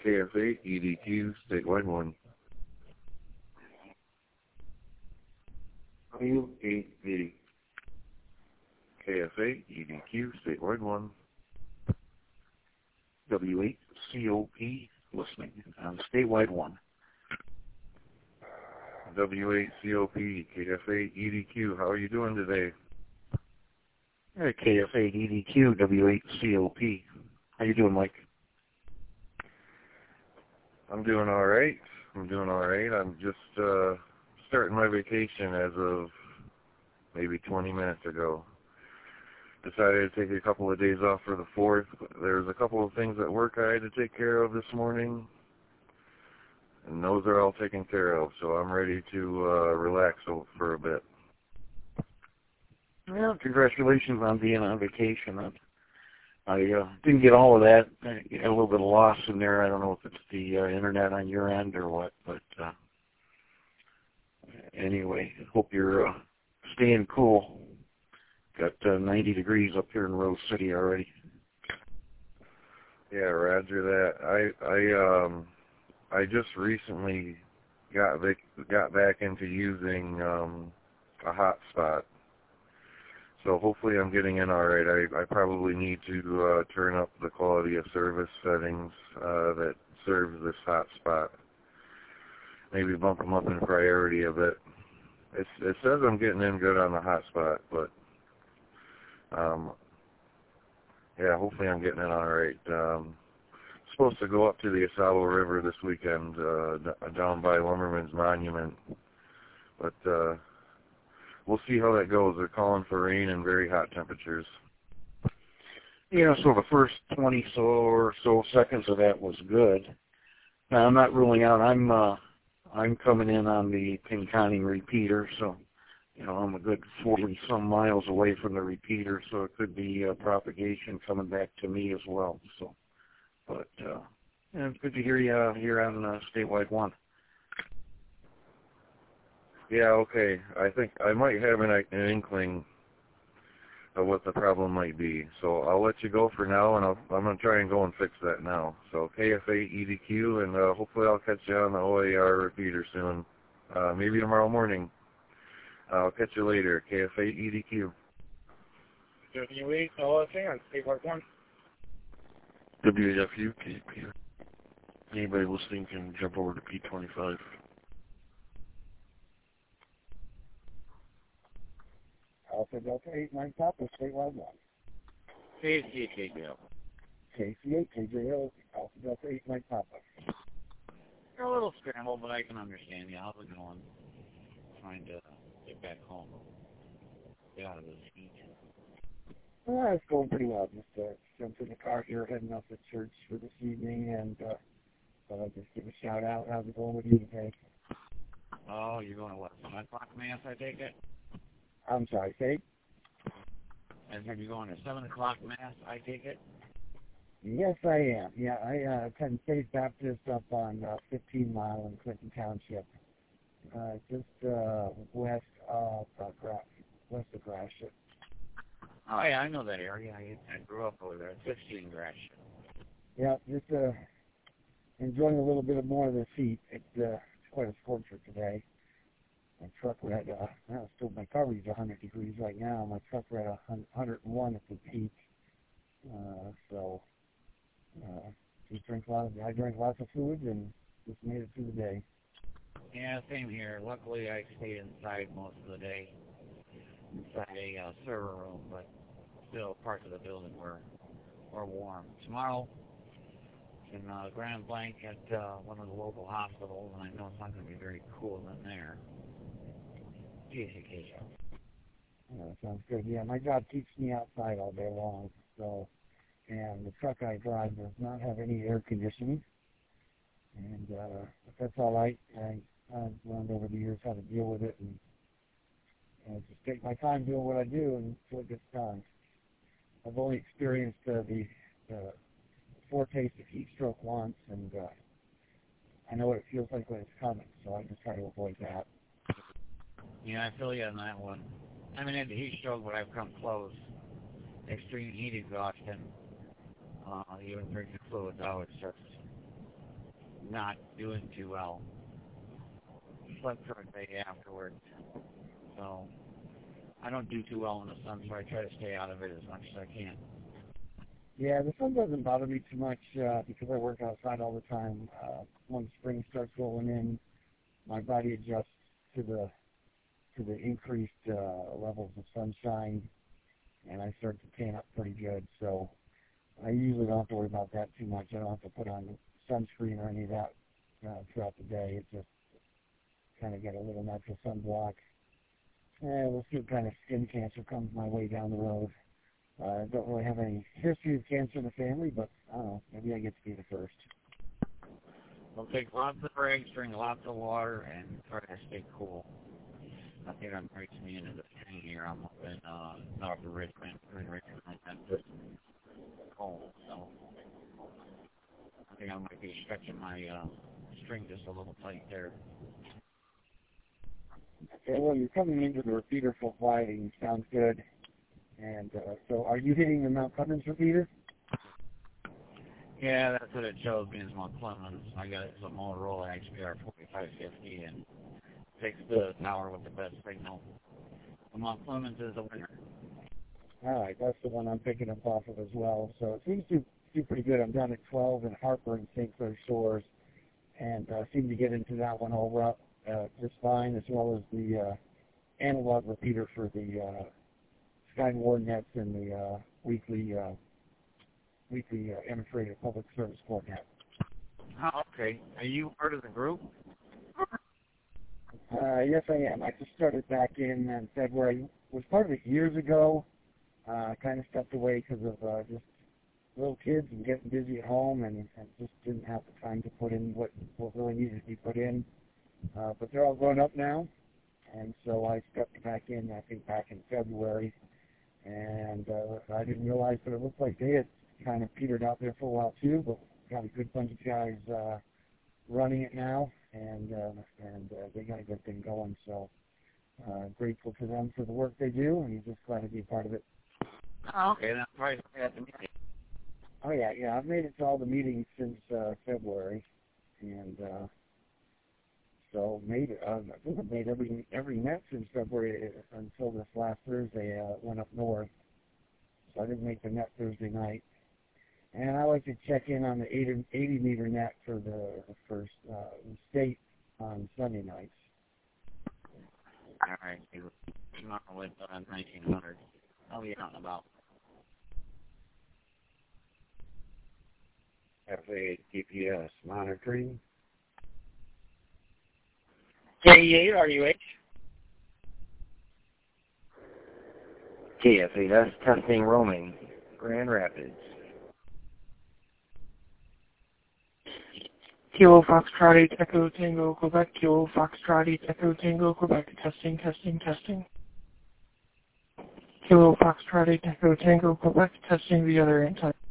KFA, EDQ, statewide 1. W8V. KFA, EDQ, statewide 1. W8COP, listening on statewide 1. W8COP, KFA, EDQ, how are you doing today? KFA, EDQ, W8COP. How you doing, Mike? I'm doing all right. I'm just starting my vacation as of maybe 20 minutes ago. Decided to take a couple of days off for the 4th. There's a couple of things at work I had to take care of this morning, and those are all taken care of, so I'm ready to relax for a bit. Well, congratulations on being on vacation. I didn't get all of that. I got a little bit of loss in there. I don't know if it's the internet on your end or what, but anyway, hope you're staying cool. Got 90 degrees up here in Rose City already. Yeah, roger that. I just recently got back into using a hotspot. So hopefully I'm getting in all right. I probably need to turn up the quality of service settings that serves this hotspot. Maybe bump them up in priority a bit. It says I'm getting in good on the hotspot, but yeah, hopefully I'm getting in all right. Supposed to go up to the Asalo River this weekend, down by Lumberman's Monument, but we'll see how that goes. They're calling for rain and very hot temperatures. Yeah, so the first 20 or so seconds of that was good. Now, I'm not ruling out. I'm coming in on the Pinconning repeater, so I'm a good 40-some miles away from the repeater, so it could be propagation coming back to me as well. So, but yeah, it's good to hear you here on statewide 1. Yeah, okay. I think I might have an inkling of what the problem might be. So I'll let you go for now, and I'm going to try and go and fix that now. So KFA, EDQ, and hopefully I'll catch you on the OAR repeater soon. Maybe tomorrow morning. I'll catch you later. KFA, EDQ. W8 LSA on statewide 1. WAFU, KP. Anybody listening can jump over to P25. Alpha Delta 8 9 Papa, statewide 1. KC, KJL. KC8, KJL, Alpha Delta 8 9 Papa. You're a little scrambled, but I can understand you. How's it going? Trying to get back home. Get out of this heat. Well, it's going pretty well. Just jumped in the car here, heading up to church for this evening, and thought I'd just give a shout out. How's it going with you today? Oh, you're going to what, 7 o'clock mass, I take it? I'm sorry, say? I said you're going to 7 o'clock mass, I take it? Yes, I am. Yeah, I attend Faith Baptist up on 15 Mile in Clinton Township, just west of Gratiot. Oh, yeah, I know that area. I grew up over there. 16 Gratiot. Yeah, just enjoying a little bit more of this heat. It's quite a scorcher today. My truck read, still my coverage is 100 degrees right now. My truck read 101 at the peak. Just I drank lots of food and just made it through the day. Yeah, same here. Luckily, I stayed inside most of the day, inside a server room, but still parts of the building were warm. Tomorrow, in Grand Blanc at one of the local hospitals, and I know it's not going to be very cool in there. GCK. Sounds good. Yeah, my job keeps me outside all day long, and the truck I drive does not have any air conditioning, and but that's all right. I've learned over the years how to deal with it, and just take my time doing what I do until it gets done. I've only experienced the foretaste of heat stroke once, and I know what it feels like when it's coming, so I just try to avoid that. Yeah, I feel you on that one. I haven't had the heat stroke, but I've come close. Extreme heat exhaustion, even drinking fluids, how it starts not doing too well. Slept for a day afterwards. So I don't do too well in the sun, so I try to stay out of it as much as I can. Yeah, the sun doesn't bother me too much because I work outside all the time. When spring starts rolling in, my body adjusts to the increased levels of sunshine, and I start to tan up pretty good. So I usually don't have to worry about that too much. I don't have to put on sunscreen or any of that throughout the day. It's just kind of get a little natural sunblock. We'll see what kind of skin cancer comes my way down the road. I don't really have any history of cancer in the family, but I don't know, maybe I get to be the first. Well, take lots of breaks, drink lots of water, and try to stay cool. I think that breaks me into the thing here. I'm up in north of Richmond, and just cold, so I think I might be stretching my string just a little tight there. Okay, well, you're coming into the repeater full flighting. Sounds good. And so are you hitting the Mount Clemens repeater? Yeah, that's what it shows me is Mount Clemens. I got it as a Motorola XPR 4550 and takes the tower with the best signal. The Mount Clemens is the winner. All right, that's the one I'm picking up off of as well. So it seems to do pretty good. I'm down at 12 in Harper and St. Clair Shores, and seem to get into that one over up just fine, as well as the analog repeater for the Skyward nets and the weekly Integrated Public Service Corps net. Oh, okay. Are you part of the group? Yes, I am. I just started back in February. Was part of it years ago. Kind of stepped away because of just little kids and getting busy at home, and just didn't have the time to put in what really needed to be put in. But they're all grown up now, and so I stepped back in, I think, back in February. And I didn't realize, but it looked like they had kind of petered out there for a while too. But got a good bunch of guys running it now, and they got a good thing going. So grateful to them for the work they do, and just glad to be a part of it. Oh, okay. That's right at the meeting. Oh yeah. I've made it to all the meetings since February, and so made it. I think I've made every net since February until this last Thursday. Went up north, so I didn't make the net Thursday night. And I like to check in on the 80 meter net for the first state on Sunday nights. All right. Tomorrow with 1900. I'll be out and about. FAA GPS monitoring. K8 RUH. KFAS testing roaming, Grand Rapids. Kilo Foxtrot 8 Echo Tango Quebec. Kilo Foxtrot 8 Echo Tango Quebec. Testing. Kilo Foxtrot 8 Echo Tango Quebec. Testing the other antenna.